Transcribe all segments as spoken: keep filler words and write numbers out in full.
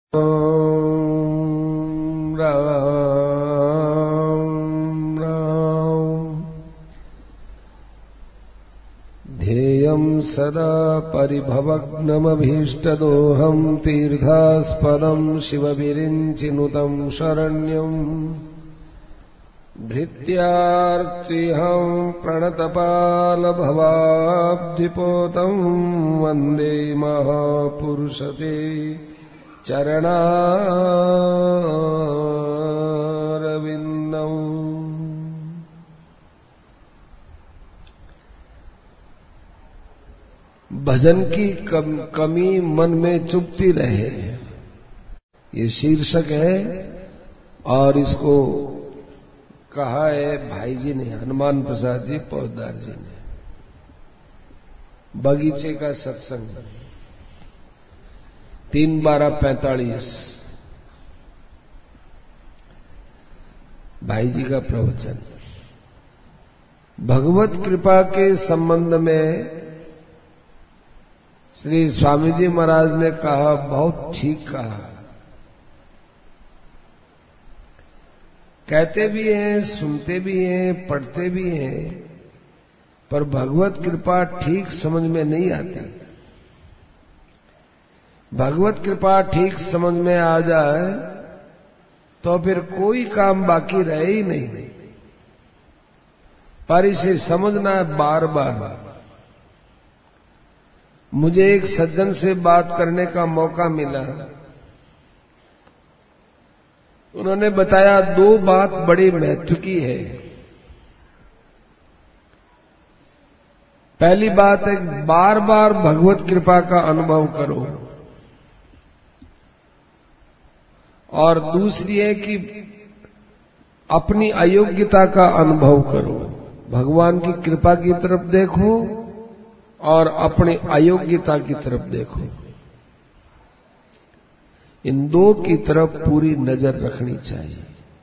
राम राम राम ध्येयं सदा परिभवग्नमभीष्टदोहं तीर्थास्पदं शिवविरिञ्चिनुतं शरण्यम् धृत्यार्तिहं प्रणतपालभवाब्धिपोतं वन्दे महापुरुषते चरणारविन्दम्। भजन की कम, कमी मन में चुभती रहे, ये शीर्षक है और इसको कहा है भाई जी ने, हनुमान प्रसाद जी पौधार जी ने। बगीचे का सत्संग तीन बारह पैंतालीस भाई जी का प्रवचन। भगवत कृपा के संबंध में श्री स्वामी जी महाराज ने कहा, बहुत ठीक कहा। कहते भी हैं, सुनते भी हैं, पढ़ते भी हैं, पर भगवत कृपा ठीक समझ में नहीं आती। भगवत कृपा ठीक समझ में आ जाए तो फिर कोई काम बाकी रहे ही नहीं, पर इसे समझना है बार बार। मुझे एक सज्जन से बात करने का मौका मिला। उन्होंने बताया दो बात बड़ी महत्व की है। पहली बात है, बार बार भगवत कृपा का अनुभव करो, और दूसरी है कि अपनी अयोग्यता का अनुभव करो। भगवान की कृपा की तरफ देखो और अपनी अयोग्यता की तरफ देखो। इन दो की तरफ पूरी नजर रखनी चाहिए।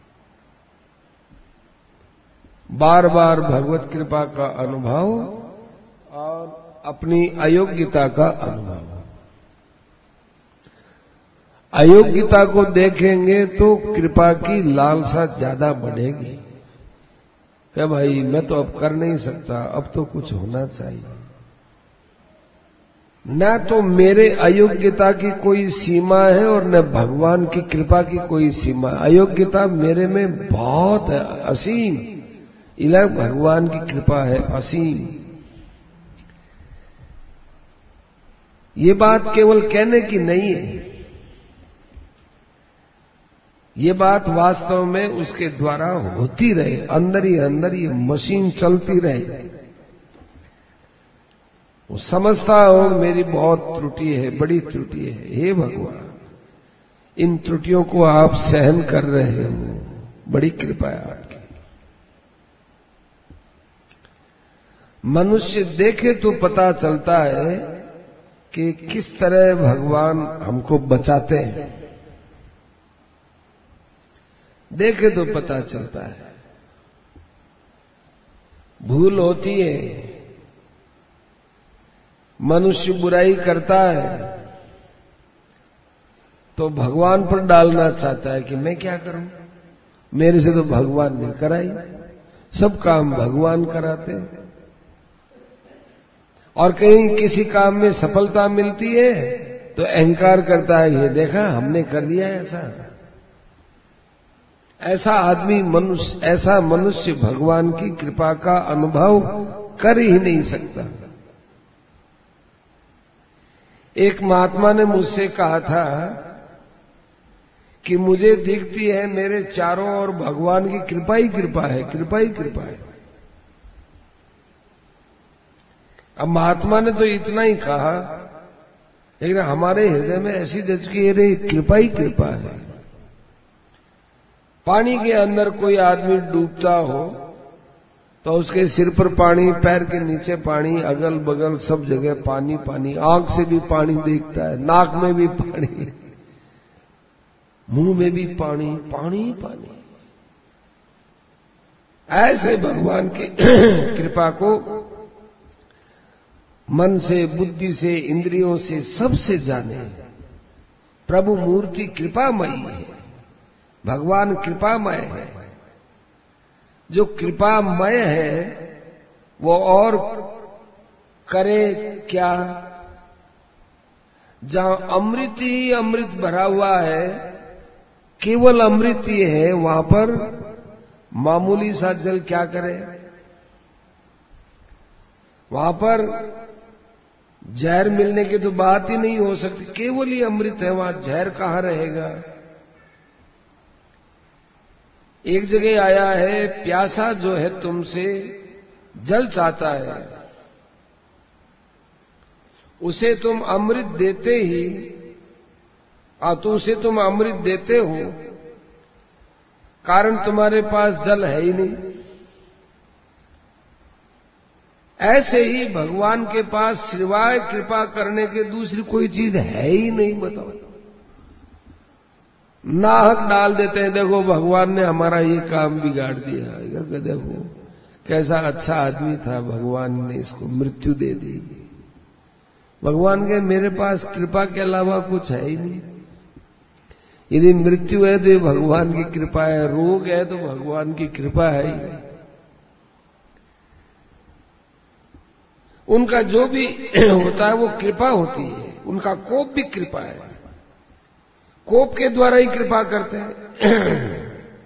बार बार भगवत कृपा का अनुभव और अपनी अयोग्यता का अनुभव। अयोग्यता को देखेंगे तो कृपा की लालसा ज्यादा बढ़ेगी। क्या भाई, मैं तो अब कर नहीं सकता, अब तो कुछ होना चाहिए। न तो मेरे अयोग्यता की कोई सीमा है और न भगवान की कृपा की कोई सीमा। अयोग्यता मेरे में बहुत है, असीम। इलाही भगवान की कृपा है असीम। ये बात केवल कहने की नहीं है, ये बात वास्तव में उसके द्वारा होती रहे, अंदर ही अंदर ये मशीन चलती रहे। वो समझता हो मेरी बहुत त्रुटि है, बड़ी त्रुटि है। हे भगवान, इन त्रुटियों को आप सहन कर रहे हो, बड़ी कृपा है आपकी। मनुष्य देखे तो पता चलता है कि किस तरह भगवान हमको बचाते हैं। देखे तो पता चलता है। भूल होती है, मनुष्य बुराई करता है तो भगवान पर डालना चाहता है कि मैं क्या करूं, मेरे से तो भगवान ने कराई, सब काम भगवान कराते हैं। और कहीं किसी काम में सफलता मिलती है तो अहंकार करता है, ये देखा हमने कर दिया ऐसा। ऐसा आदमी मनुष्य ऐसा मनुष्य भगवान की कृपा का अनुभव कर ही नहीं सकता। एक महात्मा ने मुझसे कहा था कि मुझे दिखती है मेरे चारों ओर भगवान की कृपा ही कृपा है, कृपा ही कृपा है। अब महात्मा ने तो इतना ही कहा, लेकिन हमारे हृदय में ऐसी जचकी है, कृपा ही कृपा है। पानी के अंदर कोई आदमी डूबता हो तो उसके सिर पर पानी, पैर के नीचे पानी, अगल बगल सब जगह पानी पानी। आंख से भी पानी दिखता है, नाक में भी पानी, मुंह में भी पानी, पानी पानी। ऐसे भगवान की कृपा को मन से, बुद्धि से, इंद्रियों से, सबसे जाने। प्रभु मूर्ति कृपामयी है, भगवान कृपामय है। जो कृपामय है वो और करे क्या? जहां अमृत ही अमृत भरा हुआ है, केवल अमृत ही है, वहां पर मामूली सा जल क्या करे? वहां पर जहर मिलने की तो बात ही नहीं हो सकती, केवल ही अमृत है, वहां जहर कहां रहेगा? एक जगह आया है, प्यासा जो है तुमसे जल चाहता है, उसे तुम अमृत देते ही आ तो उसे तुम अमृत देते हो, कारण तुम्हारे पास जल है ही नहीं। ऐसे ही भगवान के पास सिवाय कृपा करने के दूसरी कोई चीज है ही नहीं। बताओ, नाहक डाल देते हैं, देखो भगवान ने हमारा ये काम बिगाड़ दिया, देखो कैसा अच्छा आदमी था, भगवान ने इसको मृत्यु दे दी। भगवान के मेरे पास कृपा के अलावा कुछ है ही नहीं। यदि मृत्यु है तो ये भगवान की कृपा है, रोग है तो भगवान की कृपा है ही। उनका जो भी होता है वो कृपा होती है, उनका कोप भी कृपा है, कोप के द्वारा ही कृपा करते हैं।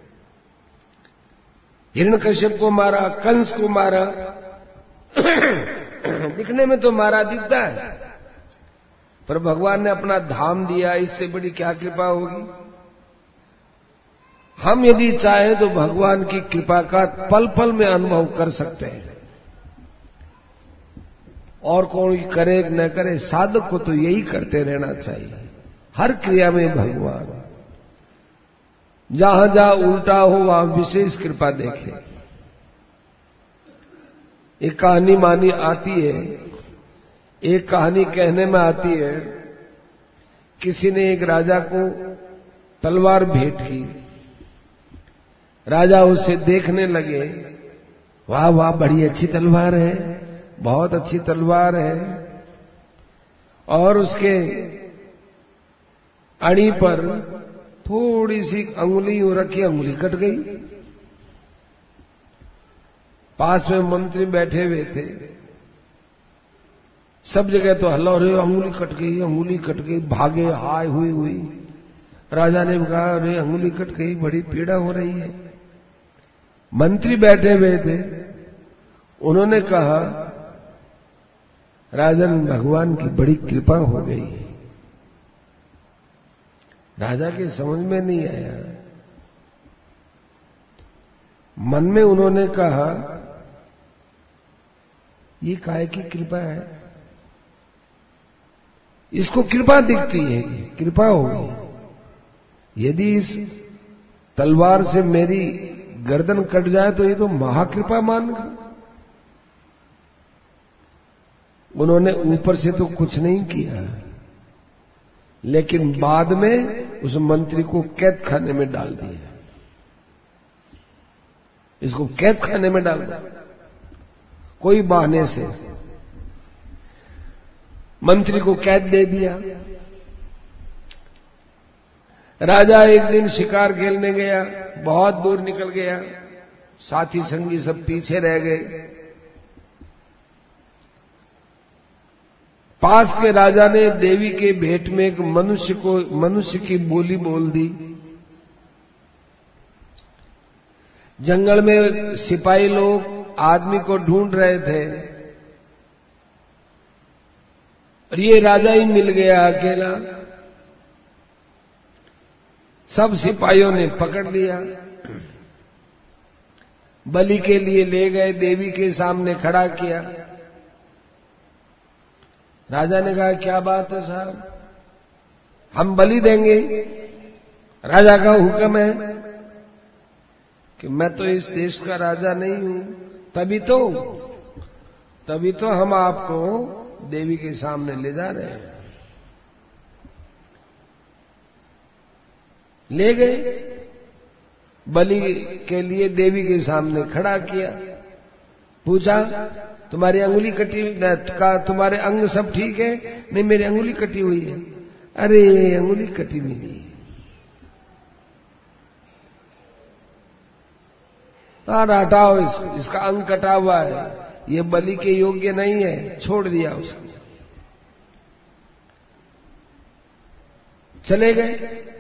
हिरण्यकश्यप को मारा, कंस को मारा, दिखने में तो मारा दिखता है, पर भगवान ने अपना धाम दिया, इससे बड़ी क्या कृपा होगी? हम यदि चाहें तो भगवान की कृपा का पल पल में अनुभव कर सकते हैं। और कोई करे न करे, साधक को तो यही करते रहना चाहिए, हर क्रिया में भगवान। जहां जहां उल्टा हो वहां विशेष कृपा देखे। एक कहानी मानी आती है, एक कहानी कहने में आती है, किसी ने एक राजा को तलवार भेंट की। राजा उससे देखने लगे, वाह वाह बड़ी अच्छी तलवार है, बहुत अच्छी तलवार है। और उसके अड़ी पर थोड़ी सी अंगुली यूं रखी, अंगुली कट गई। पास में मंत्री बैठे हुए थे, सब जगह तो हल्ला हो रही, अंगुली कट गई, अंगुली कट गई, भागे, हाय हुई हुई। राजा ने कहा, अरे अंगुली कट गई, बड़ी पीड़ा हो रही है। मंत्री बैठे हुए थे, उन्होंने कहा, राजन भगवान की बड़ी कृपा हो गई। राजा के समझ में नहीं आया। मन में उन्होंने कहा, ये काहे की कृपा है? इसको कृपा दिखती है, कृपा होगी। यदि इस तलवार से मेरी गर्दन कट जाए तो ये तो महाकृपा मानगा। उन्होंने ऊपर से तो कुछ नहीं किया, लेकिन बाद में उस मंत्री को कैद खाने में डाल दिया। इसको कैद खाने में डाल दिया, कोई बहाने से मंत्री को कैद दे दिया। राजा एक दिन शिकार खेलने गया, बहुत दूर निकल गया, साथी संगी सब पीछे रह गए। पास के राजा ने देवी के भेंट में एक मनुष्य को मनुष्य की बोली बोल दी। जंगल में सिपाही लोग आदमी को ढूंढ रहे थे और ये राजा ही मिल गया अकेला। सब सिपाहियों ने पकड़ लिया, बलि के लिए ले गए, देवी के सामने खड़ा किया। राजा ने कहा, क्या बात है साहब, हम बलि देंगे। राजा का हुक्म है कि मैं तो इस देश का राजा नहीं हूं, तभी तो तभी तो हम आपको देवी के सामने ले जा रहे हैं। ले गए, बलि के लिए देवी के सामने खड़ा किया। पूछा, तुम्हारी अंगुली कटी का तुम्हारे अंग सब ठीक है? नहीं, मेरी अंगुली कटी हुई है। अरे अंगुली कटी मिली, तार हटाओ इसको, इसका अंग कटा हुआ है, ये बलि के योग्य नहीं है, छोड़ दिया उसको, चले गए।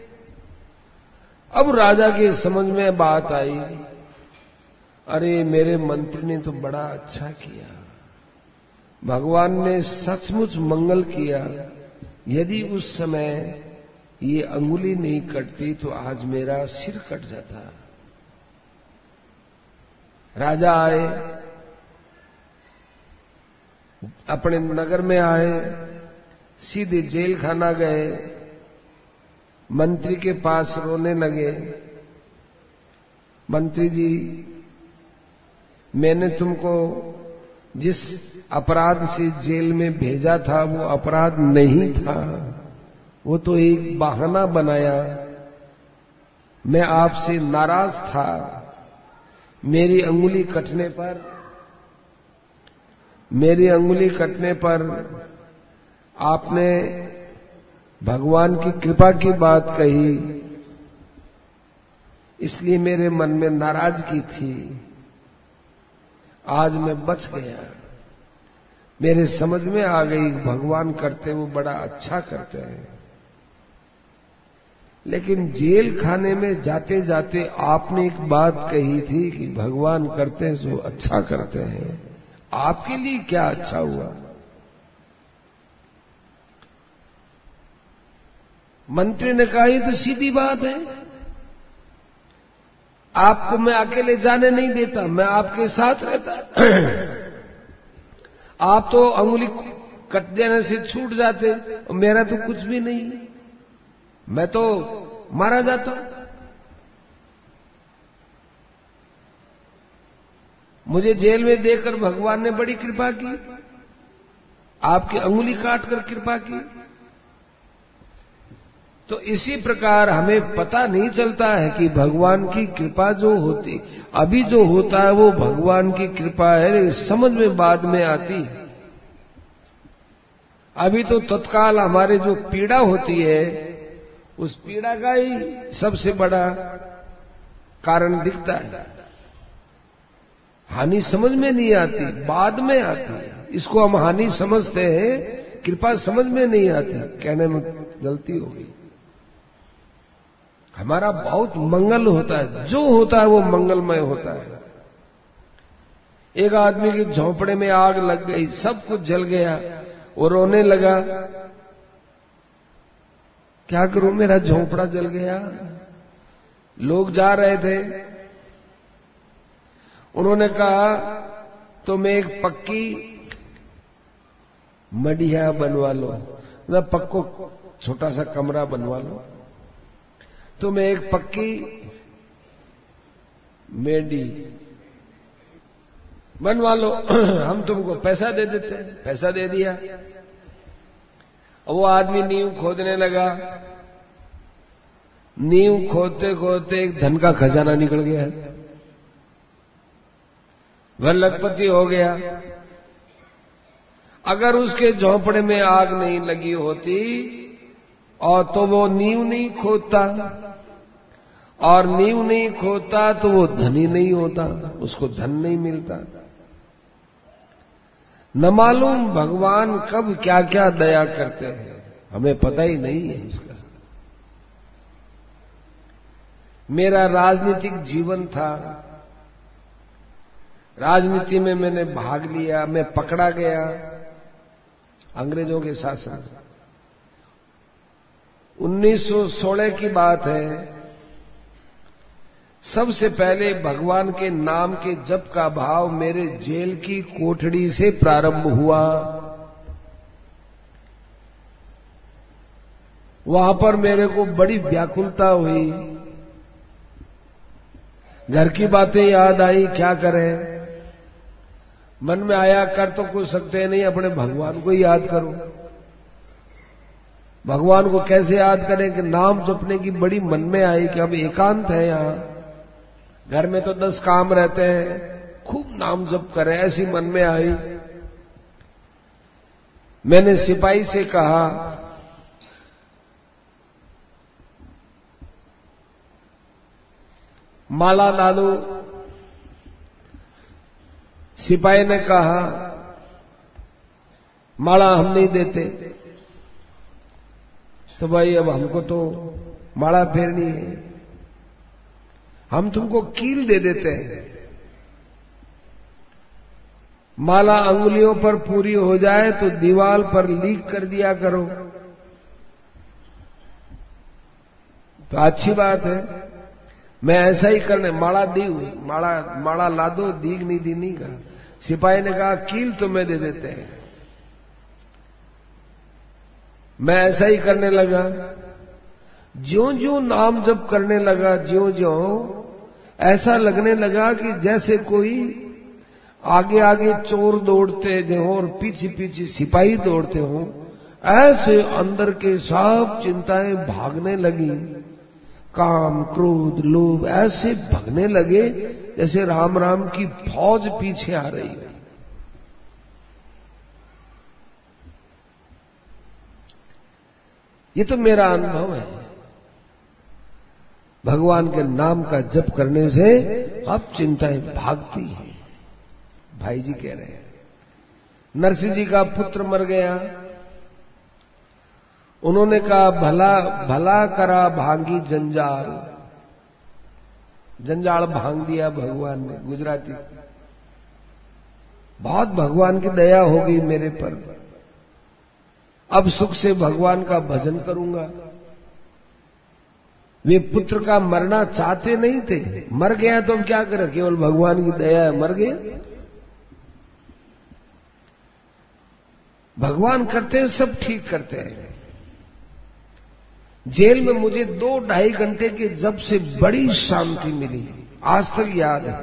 अब राजा के समझ में बात आई, अरे मेरे मंत्री ने तो बड़ा अच्छा किया, भगवान ने सचमुच मंगल किया, यदि उस समय ये अंगुली नहीं कटती तो आज मेरा सिर कट जाता। राजा आए, अपने नगर में आए, सीधे जेल खाना गए, मंत्री के पास रोने लगे, मंत्री जी मैंने तुमको जिस अपराध से जेल में भेजा था वो अपराध नहीं था, वो तो एक बहाना बनाया, मैं आपसे नाराज था, मेरी अंगुली कटने पर मेरी अंगुली कटने पर आपने भगवान की कृपा की बात कही, इसलिए मेरे मन में नाराजगी थी, आज मैं बच गया, मेरे समझ में आ गई भगवान करते वो बड़ा अच्छा करते हैं। लेकिन जेल खाने में जाते जाते आपने एक बात कही थी कि भगवान करते हैं सो अच्छा करते हैं, आपके लिए क्या अच्छा हुआ? मंत्री ने कहा ये तो सीधी बात है, आपको मैं अकेले जाने नहीं देता, मैं आपके साथ रहता। आप तो अंगुली कट जाने से छूट जाते, और मेरा तो कुछ भी नहीं, मैं तो मारा जाता। मुझे जेल में देखकर भगवान ने बड़ी कृपा की, आपकी अंगुली काटकर कृपा की। तो इसी प्रकार हमें पता नहीं चलता है कि भगवान की कृपा जो होती, अभी जो होता है वो भगवान की कृपा है, समझ में बाद में आती। अभी तो तत्काल हमारे जो पीड़ा होती है, उस पीड़ा का ही सबसे बड़ा कारण दिखता है, हानि समझ में नहीं आती, बाद में आती है। इसको हम हानि समझते हैं, कृपा समझ में नहीं आती, कहने में गलती हो गई। हमारा बहुत मंगल होता है, जो होता है वो मंगलमय होता है। एक आदमी की झोंपड़े में आग लग गई, सब कुछ जल गया, वो रोने लगा, क्या करूं मेरा झोंपड़ा जल गया। लोग जा रहे थे, उन्होंने कहा तुम एक पक्की मडिया बनवा लो, ना पक्को छोटा सा कमरा बनवा लो, तुम एक पक्की मेडी बनवा लो, हम तुमको पैसा दे देते हैं। पैसा दे दिया, वो आदमी नींव खोदने लगा, नींव खोदते खोदते एक धन का खजाना निकल गया, वह लखपति हो गया। अगर उसके झोंपड़े में आग नहीं लगी होती और तो वो नींव नहीं खोदता, और नींव नहीं खोदता तो वो धनी नहीं होता, उसको धन नहीं मिलता। न मालूम भगवान कब क्या क्या दया करते हैं, हमें पता ही नहीं है इसका। मेरा राजनीतिक जीवन था, राजनीति में मैंने भाग लिया, मैं पकड़ा गया अंग्रेजों के शासन। उन्नीस सौ सोलह की बात है, सबसे पहले भगवान के नाम के जप का भाव मेरे जेल की कोठड़ी से प्रारंभ हुआ। वहां पर मेरे को बड़ी व्याकुलता हुई, घर की बातें याद आई, क्या करें। मन में आया कर तो कुछ सकते नहीं, अपने भगवान को ही याद करो। भगवान को कैसे याद करें कि नाम जपने की बड़ी मन में आई कि अब एकांत है यहां, घर में तो दस काम रहते हैं, खूब नाम जप करें, ऐसी मन में आई। मैंने सिपाही से कहा माला ला दो। सिपाही ने कहा माला हम नहीं देते। तो भाई अब हमको तो माला फेरनी है, हम तुमको कील दे देते हैं। माला अंगुलियों पर पूरी हो जाए तो दीवार पर लीक कर दिया करो। तो अच्छी बात है, मैं ऐसा ही करने माला दी हुई, माला माला ला दो, दीग नहीं दी नहीं कहा। सिपाही ने कहा कील तुम्हें दे देते हैं। मैं ऐसा ही करने लगा। ज्यों ज्यों नाम जप करने लगा, ज्यों ज्यों ऐसा लगने लगा कि जैसे कोई आगे आगे चोर दौड़ते हो और पीछे पीछे सिपाही दौड़ते हो, ऐसे अंदर के सब चिंताएं भागने लगी। काम, क्रोध, लोभ ऐसे भगने लगे जैसे राम राम की फौज पीछे आ रही है। ये तो मेरा अनुभव है। भगवान के नाम का जप करने से अब चिंताएं भागती हैं। भाई जी कह रहे हैं नरसिंह जी का पुत्र मर गया। उन्होंने कहा भला भला करा भांगी जंजाल। जंजाल भांग दिया भगवान ने, गुजराती। बहुत भगवान की दया हो गई मेरे पर, अब सुख से भगवान का भजन करूंगा। वे पुत्र का मरना चाहते नहीं थे, मर गया तो अब क्या करे, केवल भगवान की दया है, मर गए। भगवान करते हैं, सब ठीक करते हैं। जेल में मुझे दो ढाई घंटे के जप से बड़ी शांति मिली, आज तक याद है।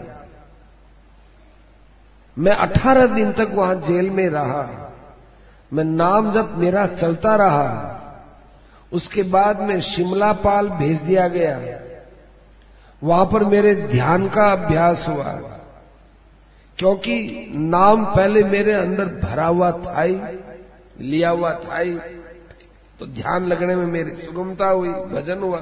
मैं अठारह दिन तक वहां जेल में रहा, मैं नाम जप मेरा चलता रहा। उसके बाद में शिमला पाल भेज दिया गया, वहां पर मेरे ध्यान का अभ्यास हुआ, क्योंकि नाम पहले मेरे अंदर भरा हुआ था ही, लिया हुआ था ही, तो ध्यान लगने में मेरी सुगमता हुई, भजन हुआ।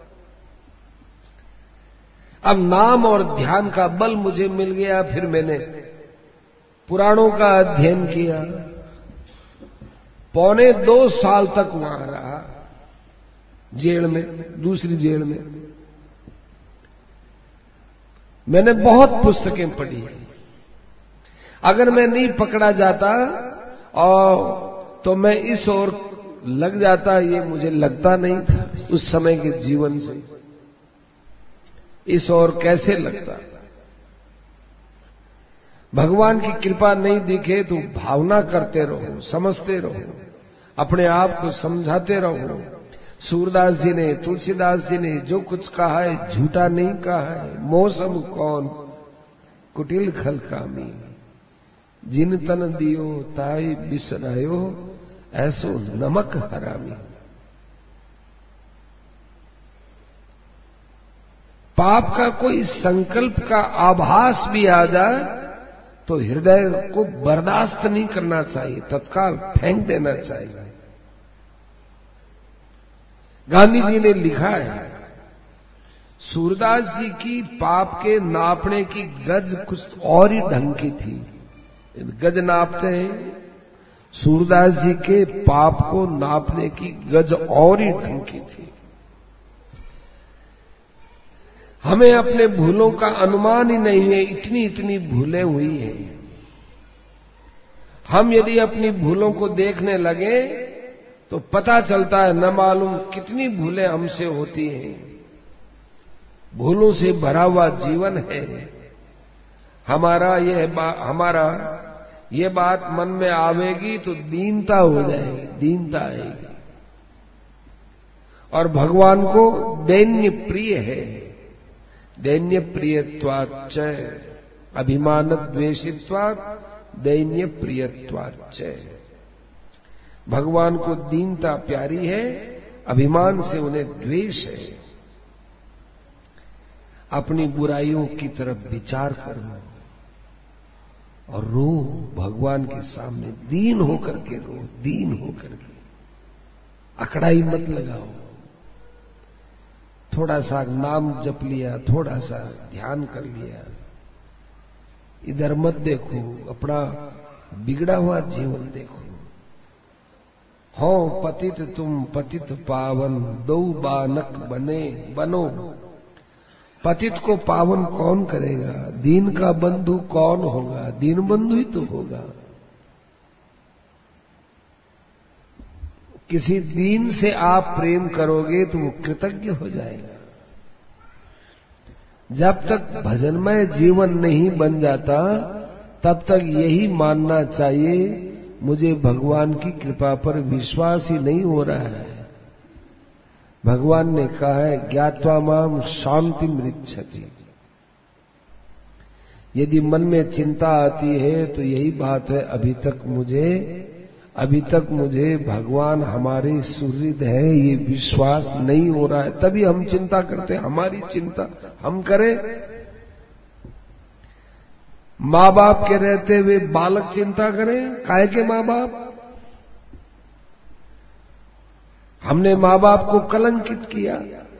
अब नाम और ध्यान का बल मुझे मिल गया। फिर मैंने पुराणों का अध्ययन किया, पौने दो साल तक वहां रहा जेल में, दूसरी जेल में। मैंने बहुत पुस्तकें पढ़ी। अगर मैं नहीं पकड़ा जाता और तो मैं इस ओर लग जाता, ये मुझे लगता नहीं था उस समय के जीवन से, इस ओर कैसे लगता। भगवान की कृपा नहीं दिखे तो भावना करते रहो, समझते रहो, अपने आप को समझाते रहो। सूरदास जी ने, तुलसीदास जी ने जो कुछ कहा है झूठा नहीं कहा है। मौसम कौन कुटिल खल कामी, जिन तन दियो ताई बिसरायो, ऐसो नमक हरामी। पाप का कोई संकल्प का आभास भी आ जाए तो हृदय को बर्दाश्त नहीं करना चाहिए, तत्काल फेंक देना चाहिए। गांधी जी ने लिखा है, सूरदास जी की पाप के नापने की गज कुछ और ही ढंग की थी। गज नापते हैं, सूरदास जी के पाप को नापने की गज और ही ढंग की थी। हमें अपने भूलों का अनुमान ही नहीं है, इतनी इतनी भूलें हुई हैं। हम यदि अपनी भूलों को देखने लगे तो पता चलता है न मालूम कितनी भूलें हमसे होती हैं। भूलों से भरा हुआ जीवन है हमारा। यह बा, हमारा ये बात मन में आवेगी तो दीनता हो जाएगी, दीनता आएगी। और भगवान को दैन्य प्रिय है। दैन्य प्रियत्वाच्च, अभिमान द्वेषित्वात् दैन्य प्रियत्वाच्च। भगवान को दीनता प्यारी है, अभिमान से उन्हें द्वेष है। अपनी बुराइयों की तरफ विचार करो और रो, भगवान के सामने दीन होकर के रो, दीन होकर के। अकड़ाई मत लगाओ, थोड़ा सा नाम जप लिया, थोड़ा सा ध्यान कर लिया, इधर मत देखो, अपना बिगड़ा हुआ जीवन देखो। हो पतित तुम पतित पावन, दो बानक बने बनो। पतित को पावन कौन करेगा? दीन का बंधु कौन होगा? दीन बंधु ही तो होगा। किसी दीन से आप प्रेम करोगे तो वो कृतज्ञ हो जाएगा। जब तक भजनमय जीवन नहीं बन जाता तब तक यही मानना चाहिए मुझे भगवान की कृपा पर विश्वास ही नहीं हो रहा है। भगवान ने कहा है ज्ञात्वा माम शांति मृच्छति। यदि मन में चिंता आती है तो यही बात है, अभी तक मुझे अभी तक मुझे भगवान हमारे सुहृद है ये विश्वास नहीं हो रहा है। तभी हम चिंता करते हैं। हमारी चिंता हम करें। माँ बाप के रहते हुए बालक चिंता करें, काहे के माँ बाप? हमने माँ बाप को कलंकित किया।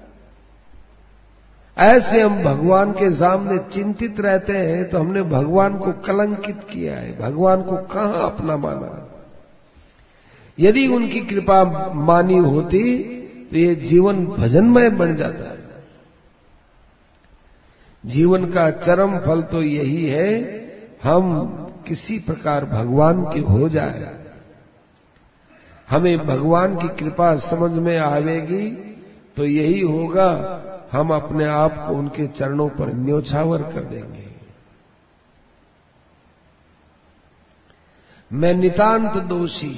ऐसे हम भगवान के सामने चिंतित रहते हैं तो हमने भगवान को कलंकित किया है। भगवान को कहां अपना माना? यदि उनकी कृपा मानी होती तो ये जीवन भजनमय बन जाता है। जीवन का चरम फल तो यही है, हम किसी प्रकार भगवान के हो जाए। हमें भगवान की कृपा समझ में आवेगी तो यही होगा, हम अपने आप को उनके चरणों पर न्योछावर कर देंगे। मैं नितांत दोषी,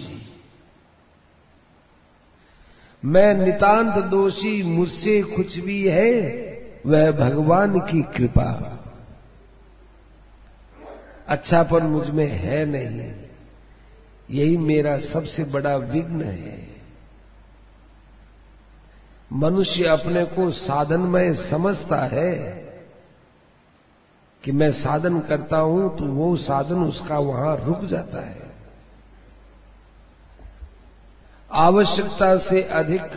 मैं नितांत दोषी, मुझसे कुछ भी है वह भगवान की कृपा। अच्छापन मुझ में है नहीं, यही मेरा सबसे बड़ा विघ्न है। मनुष्य अपने को साधनमय समझता है कि मैं साधन करता हूं तो वो साधन उसका वहां रुक जाता है। आवश्यकता से अधिक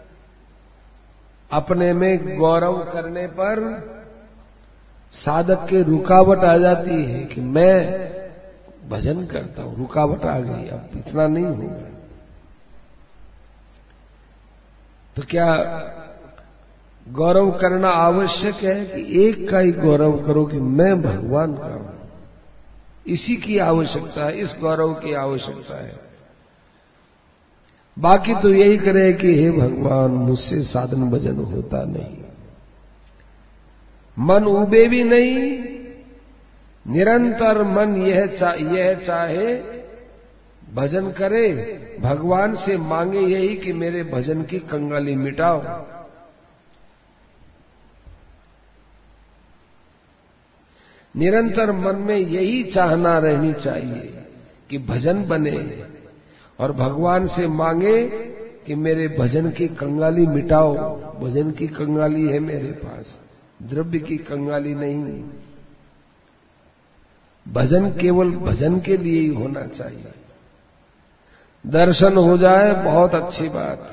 अपने में गौरव करने पर साधक के रुकावट आ जाती है कि मैं भजन करता हूं, रुकावट आ गई, अब इतना नहीं होगा। तो क्या गौरव करना आवश्यक है कि एक का ही गौरव करो कि मैं भगवान का हूं? इसी की आवश्यकता है, इस गौरव की आवश्यकता है। बाकी तो यही करे कि हे भगवान मुझसे साधन भजन होता नहीं, मन उबे भी नहीं, निरंतर मन यह चा, यह चाहे भजन करे, भगवान से मांगे यही कि मेरे भजन की कंगाली मिटाओ। निरंतर मन में यही चाहना रहनी चाहिए कि भजन बने, और भगवान से मांगे कि मेरे भजन की कंगाली मिटाओ। भजन की कंगाली है मेरे पास, द्रव्य की कंगाली नहीं। भजन केवल भजन के लिए ही होना चाहिए। दर्शन हो जाए बहुत अच्छी बात।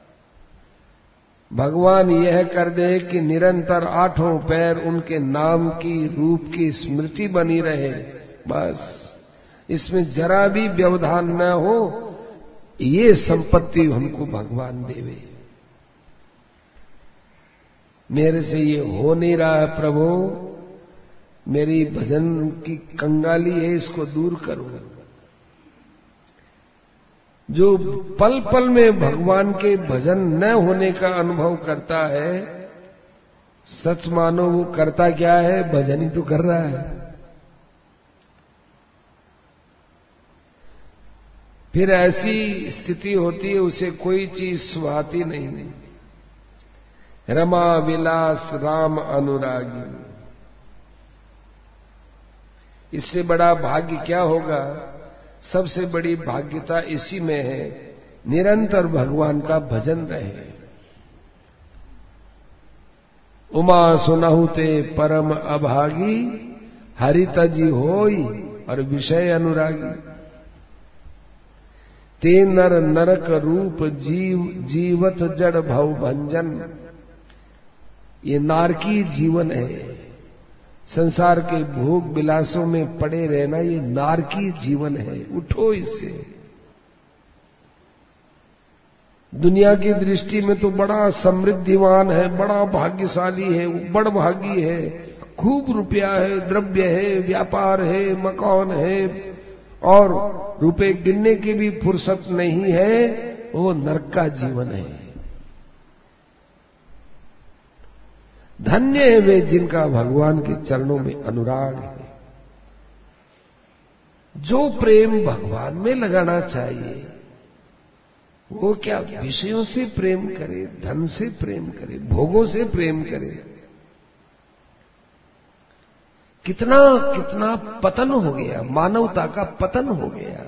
भगवान यह कर दे कि निरंतर आठों पैर उनके नाम की रूप की स्मृति बनी रहे, बस इसमें जरा भी व्यवधान न हो, ये संपत्ति हमको भगवान देवे। मेरे से ये हो नहीं रहा है प्रभु, मेरी भजन की कंगाली है, इसको दूर करो। जो पल पल में भगवान के भजन न होने का अनुभव करता है, सच मानो वो करता क्या है? भजन ही तो कर रहा है। फिर ऐसी स्थिति होती है उसे कोई चीज सुहाती नहीं। रमा विलास राम अनुरागी, इससे बड़ा भाग्य क्या होगा? सबसे बड़ी भाग्यता इसी में है, निरंतर भगवान का भजन रहे। उमा सुनहु ते परम अभागी, हरि तजी होई और विषय अनुरागी। ते नर नरक रूप जीव जीवत जड़ भव भंजन, ये नारकी जीवन है। संसार के भोग विलासों में पड़े रहना ये नारकी जीवन है। उठो इससे। दुनिया की दृष्टि में तो बड़ा समृद्धिवान है, बड़ा भाग्यशाली है, बड़ भागी है, खूब रुपया है, द्रव्य है, व्यापार है, मकान है, और रुपए गिनने की भी फुर्सत नहीं है। वो नरक का जीवन है। धन्य है वे जिनका भगवान के चरणों में अनुराग है। जो प्रेम भगवान में लगाना चाहिए वो क्या विषयों से प्रेम करे, धन से प्रेम करे, भोगों से प्रेम करे। कितना कितना पतन हो गया, मानवता का पतन हो गया।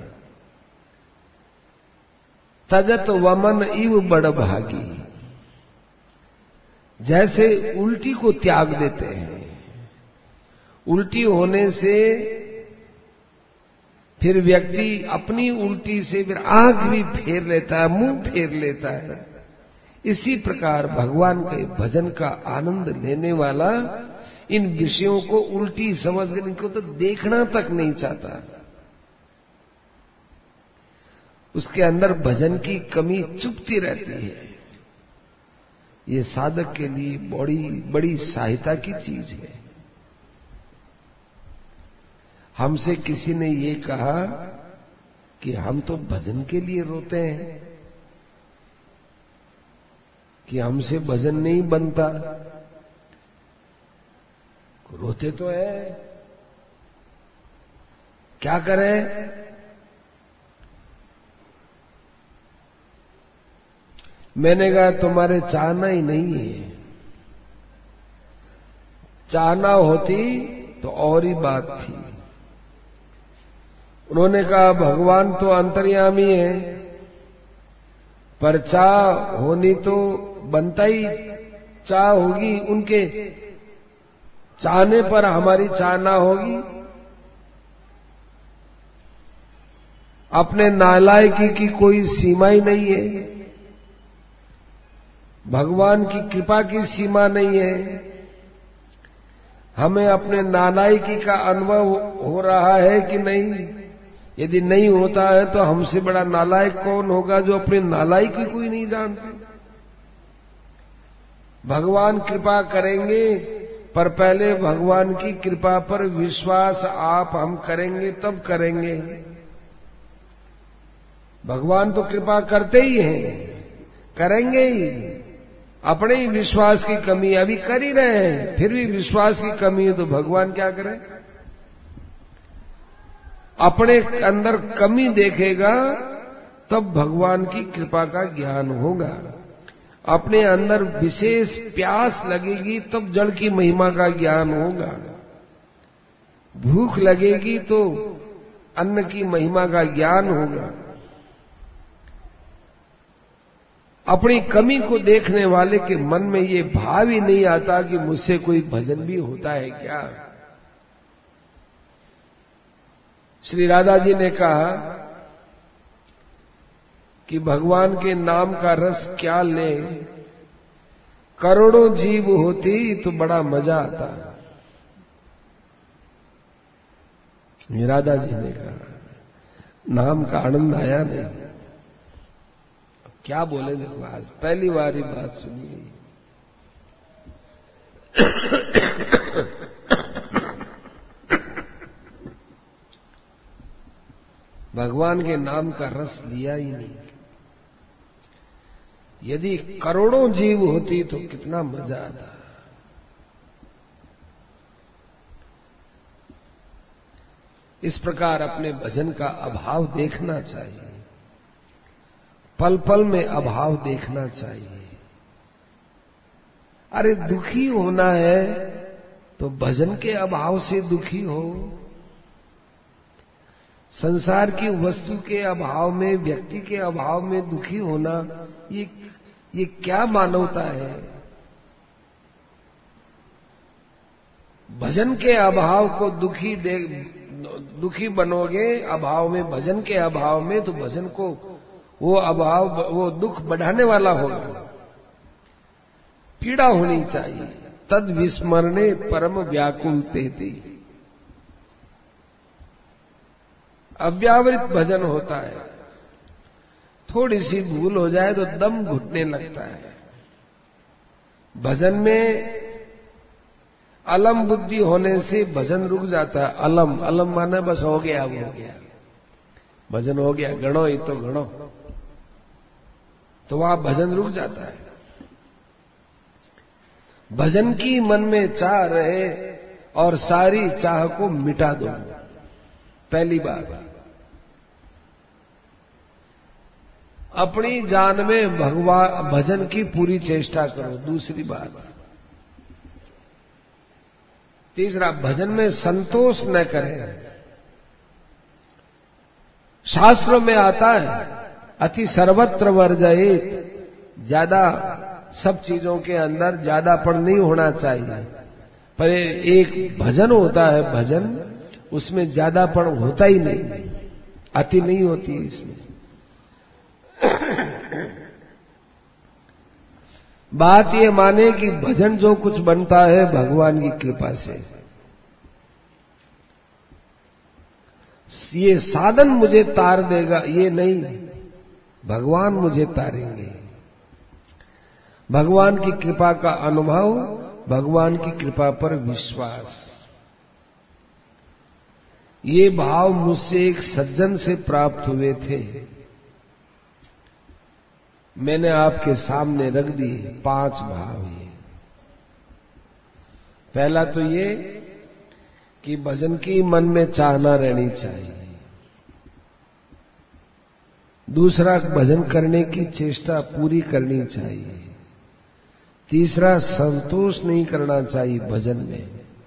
तजत वमन इव बड़ भागी, जैसे उल्टी को त्याग देते हैं। उल्टी होने से फिर व्यक्ति अपनी उल्टी से फिर आंख भी फेर लेता है, मुंह फेर लेता है। इसी प्रकार भगवान के भजन का आनंद लेने वाला इन विषयों को उल्टी समझकर इनको तो देखना तक नहीं चाहता। उसके अंदर भजन की कमी चुपती रहती है। ये साधक के लिए बड़ी बड़ी सहायता की चीज है। हमसे किसी ने ये कहा कि हम तो भजन के लिए रोते हैं, कि हमसे भजन नहीं बनता। रोते तो है, क्या करें? मैंने कहा तुम्हारे चाहना ही नहीं है। चाहना होती तो और ही बात थी। उन्होंने कहा भगवान तो अंतर्यामी है, पर चाह होनी तो बनता ही, चाह होगी, उनके चाहने पर हमारी चाहना होगी। अपने नालायकी की कोई सीमा ही नहीं है, भगवान की कृपा की सीमा नहीं है। हमें अपने नालायकी का अनुभव हो रहा है कि नहीं? यदि नहीं होता है तो हमसे बड़ा नालायक कौन होगा जो अपने नालायकी को ही नहीं जानते। भगवान कृपा करेंगे, पर पहले भगवान की कृपा पर विश्वास आप हम करेंगे तब करेंगे। भगवान तो कृपा करते ही हैं, करेंगे ही। अपने ही विश्वास की कमी अभी कर ही रहे हैं, फिर भी विश्वास की कमी है तो भगवान क्या करें? अपने अंदर कमी देखेगा तब भगवान की कृपा का ज्ञान होगा। अपने अंदर विशेष प्यास लगेगी तब जल की महिमा का ज्ञान होगा। भूख लगेगी तो अन्न की महिमा का ज्ञान होगा। अपनी कमी को देखने वाले के मन में ये भाव ही नहीं आता कि मुझसे कोई भजन भी होता है क्या। श्री राधा जी ने कहा कि भगवान के नाम का रस क्या ले, करोड़ों जीव होती तो बड़ा मजा आता। राधा जी ने कहा नाम का आनंद आया नहीं। क्या बोले देखो, आज पहली बार ही बात सुनी। भगवान के नाम का रस लिया ही नहीं। यदि करोड़ों जीव होती तो कितना मजा आता। इस प्रकार अपने भजन का अभाव देखना चाहिए, पल पल में अभाव देखना चाहिए। अरे दुखी होना है तो भजन के अभाव से दुखी हो। संसार की वस्तु के अभाव में, व्यक्ति के अभाव में दुखी होना, ये ये क्या मानवता है? भजन के अभाव को दुखी दे दुखी बनोगे अभाव में, भजन के अभाव में, तो भजन को वो अभाव, वो दुख बढ़ाने वाला होगा। पीड़ा होनी चाहिए। तद विस्मरणे परम व्याकुल तेति। अव्यावृत भजन होता है, थोड़ी सी भूल हो जाए तो दम घुटने लगता है। भजन में अलम बुद्धि होने से भजन रुक जाता है। अलम अलम माना बस हो गया, अब हो गया, भजन हो गया, गणो ही तो गणो, तो वहां भजन रुक जाता है। भजन की मन में चाह रहे और सारी चाह को मिटा दो, पहली बात। अपनी जान में भगवान भजन की पूरी चेष्टा करो, दूसरी बात। तीसरा, भजन में संतोष न करें। शास्त्रों में आता है अति सर्वत्र वर्जयेत, ज्यादा सब चीजों के अंदर ज्यादापन नहीं होना चाहिए, पर एक भजन होता है, भजन उसमें ज्यादापन होता ही नहीं, अति नहीं होती इसमें। बात ये माने कि भजन जो कुछ बनता है भगवान की कृपा से। ये साधन मुझे तार देगा ये नहीं, भगवान मुझे तारेंगे। भगवान की कृपा का अनुभव, भगवान की कृपा पर विश्वास, ये भाव मुझसे एक सज्जन से प्राप्त हुए थे, मैंने आपके सामने रख दिए। पांच भाव ये। पहला तो ये कि भजन की मन में चाहना रहनी चाहिए। दूसरा, भजन करने की चेष्टा पूरी करनी चाहिए। तीसरा, संतोष नहीं करना चाहिए भजन में।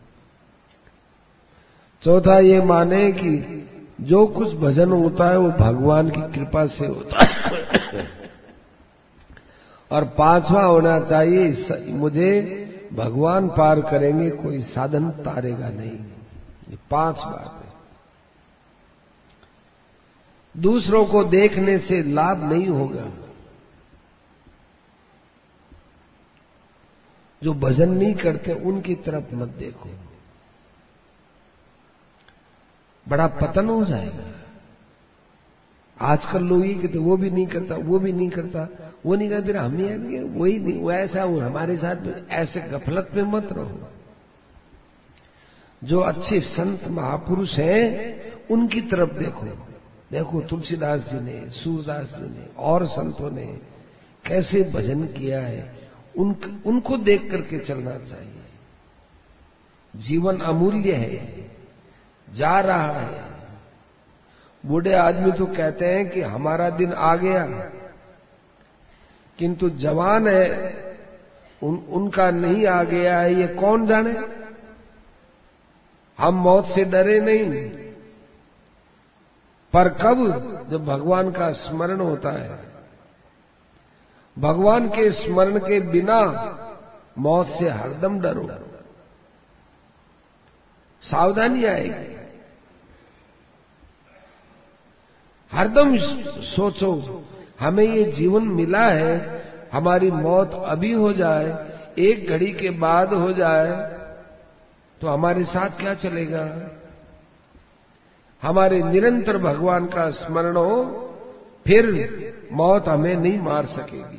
चौथा, ये माने कि जो कुछ भजन होता है वो भगवान की कृपा से होता है। और पांचवा होना चाहिए, मुझे भगवान पार करेंगे, कोई साधन तारेगा नहीं। ये पांच बात है। दूसरों को देखने से लाभ नहीं होगा। जो भजन नहीं करते उनकी तरफ मत देखो, बड़ा पतन हो जाएगा। आजकल लोग ही कहते वो भी नहीं करता, वो भी नहीं करता, वो नहीं करता, फिर हम ही आएंगे, वही नहीं, वो ऐसा हो हमारे साथ। ऐसे गफलत में मत रहो। जो अच्छे संत महापुरुष हैं उनकी तरफ देखो। देखो तुलसीदास जी ने, सूरदास जी ने और संतों ने कैसे भजन किया है, उन, उनको देख करके चलना चाहिए। जीवन अमूल्य है, जा रहा है। बूढ़े आदमी तो कहते हैं कि हमारा दिन आ गया, किंतु जवान है उन, उनका नहीं आ गया है, ये कौन जाने। हम मौत से डरे नहीं, पर कब, जब भगवान का स्मरण होता है। भगवान के स्मरण के बिना मौत से हरदम डरो, सावधानी आएगी। हरदम सोचो हमें ये जीवन मिला है, हमारी मौत अभी हो जाए, एक घड़ी के बाद हो जाए तो हमारे साथ क्या चलेगा। हमारे निरंतर भगवान का स्मरण हो, फिर मौत हमें नहीं मार सकेगी।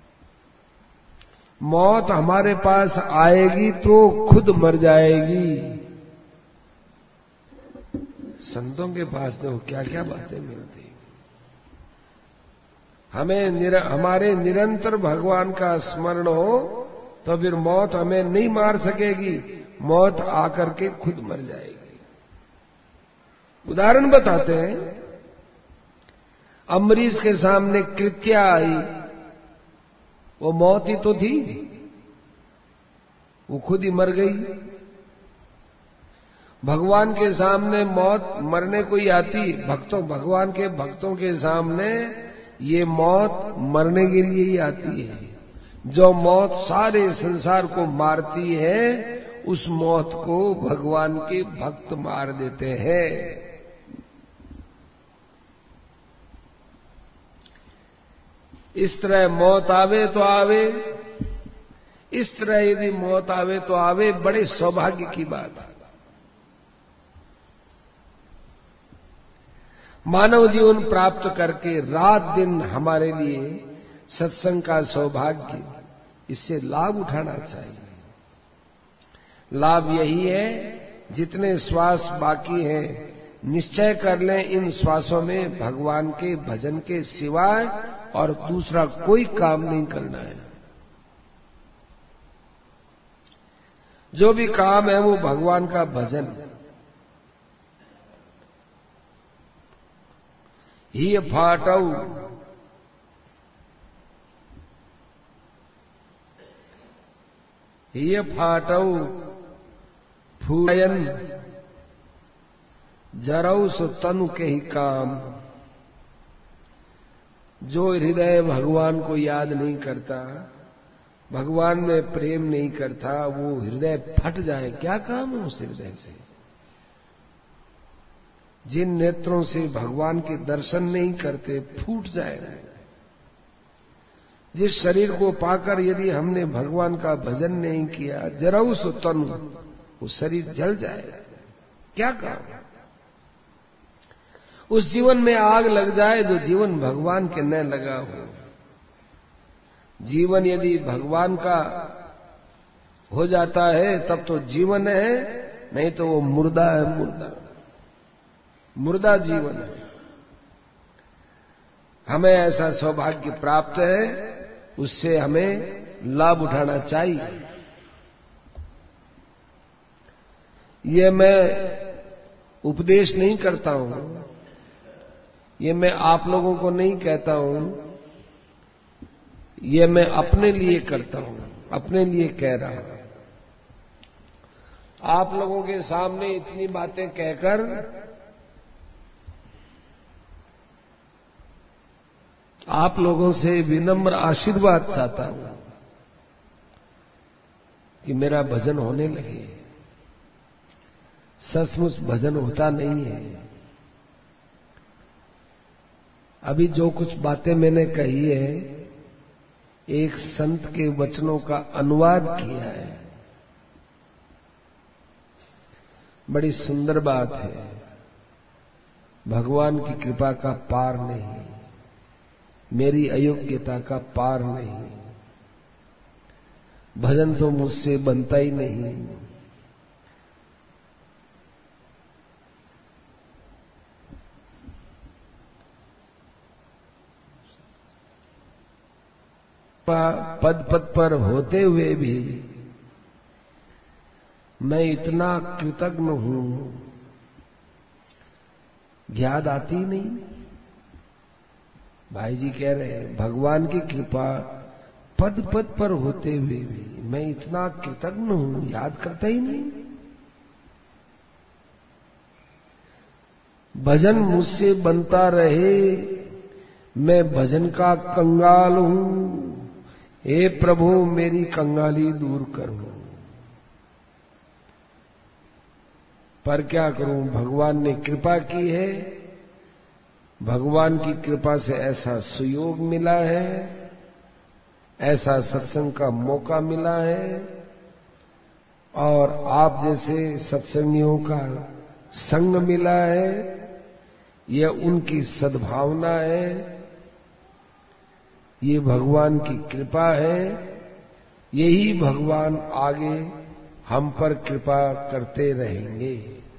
मौत हमारे पास आएगी तो खुद मर जाएगी। संतों के पास तो क्या क्या बातें मिलती। हमें निर, हमारे निरंतर भगवान का स्मरण हो तो फिर मौत हमें नहीं मार सकेगी, मौत आकर के खुद मर जाएगी। उदाहरण बताते हैं, अम्बरीश के सामने कृत्या आई, वो मौत ही तो थी, वो खुद ही मर गई। भगवान के सामने मौत मरने को ही आती, भक्तों भगवान के भक्तों के सामने ये मौत मरने के लिए ही आती है। जो मौत सारे संसार को मारती है, उस मौत को भगवान के भक्त मार देते हैं। इस तरह मौत आवे तो आवे, इस तरह यदि मौत आवे तो आवे, बड़े सौभाग्य की बात है। मानव जीवन प्राप्त करके रात दिन हमारे लिए सत्संग का सौभाग्य, इससे लाभ उठाना चाहिए। लाभ यही है, जितने श्वास बाकी हैं निश्चय कर लें इन श्वासों में भगवान के भजन के सिवाय और दूसरा कोई काम नहीं करना है। जो भी काम है वो भगवान का भजन। ही फाटऊ ही फाटऊ फूयन जरऊ सो तनु के ही काम। जो हृदय भगवान को याद नहीं करता, भगवान में प्रेम नहीं करता, वो हृदय फट जाए, क्या काम है उस हृदय से। जिन नेत्रों से भगवान के दर्शन नहीं करते फूट जाए। जिस शरीर को पाकर यदि हमने भगवान का भजन नहीं किया, जरऊ सो तनु, वो शरीर जल जाए, क्या काम। उस जीवन में आग लग जाए जो जीवन भगवान के न लगा हो। जीवन यदि भगवान का हो जाता है तब तो जीवन है, नहीं तो वो मुर्दा है, मुर्दा मुर्दा जीवन है। हमें ऐसा सौभाग्य प्राप्त है, उससे हमें लाभ उठाना चाहिए। ये मैं उपदेश नहीं करता हूं, ये मैं आप लोगों को नहीं कहता हूं, ये मैं अपने लिए करता हूं, अपने लिए कह रहा हूं। आप लोगों के सामने इतनी बातें कहकर आप लोगों से विनम्र आशीर्वाद चाहता हूं कि मेरा भजन होने लगे। सचमुच भजन होता नहीं है। अभी जो कुछ बातें मैंने कही है, एक संत के वचनों का अनुवाद किया है। बड़ी सुंदर बात है। भगवान की कृपा का पार नहीं, मेरी अयोग्यता का पार नहीं। भजन तो मुझसे बनता ही नहीं। पद पद पर होते हुए भी मैं इतना कृतज्ञ हूं, याद आती नहीं। भाई जी कह रहे हैं भगवान की कृपा पद पद पर होते हुए भी मैं इतना कृतज्ञ हूं, याद करता ही नहीं। भजन मुझसे बनता रहे, मैं भजन का कंगाल हूं। हे प्रभु मेरी कंगाली दूर करो। पर क्या करूं, भगवान ने कृपा की है। भगवान की कृपा से ऐसा सुयोग मिला है, ऐसा सत्संग का मौका मिला है, और आप जैसे सत्संगियों का संग मिला है। यह उनकी सद्भावना है, ये भगवान की कृपा है। यही भगवान आगे हम पर कृपा करते रहेंगे।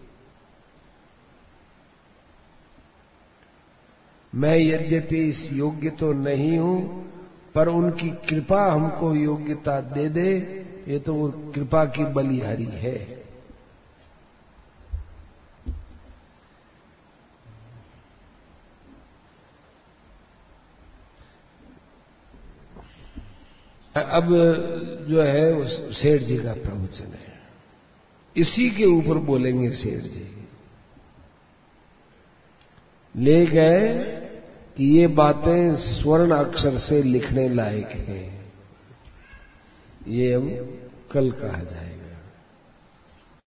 मैं यद्यपि इस योग्य तो नहीं हूं, पर उनकी कृपा हमको योग्यता दे दे, ये तो कृपा की बलिहारी है। अब जो है वो सेठ जी का प्रवचन है, इसी के ऊपर बोलेंगे सेठ जी। ले गए कि ये बातें स्वर्ण अक्षर से लिखने लायक हैं, ये अब कल कहा जाएगा।